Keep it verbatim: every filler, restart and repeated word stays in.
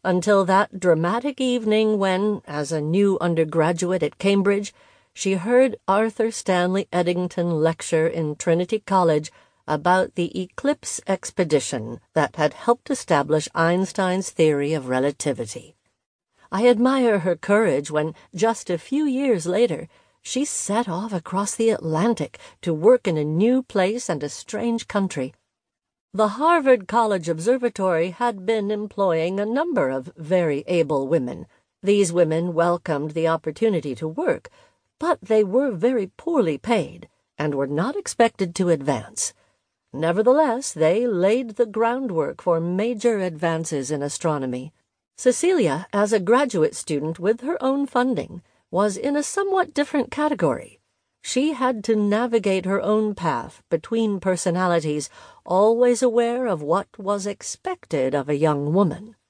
until that dramatic evening when, as a new undergraduate at Cambridge, she heard Arthur Stanley Eddington lecture in Trinity College about the eclipse expedition that had helped establish Einstein's theory of relativity. I admire her courage when, just a few years later, she set off across the Atlantic to work in a new place and a strange country. The Harvard College Observatory had been employing a number of very able women. These women welcomed the opportunity to work, but they were very poorly paid and were not expected to advance. Nevertheless, they laid the groundwork for major advances in astronomy. Cecilia, as a graduate student with her own funding, was in a somewhat different category. She had to navigate her own path between personalities, always aware of what was expected of a young woman.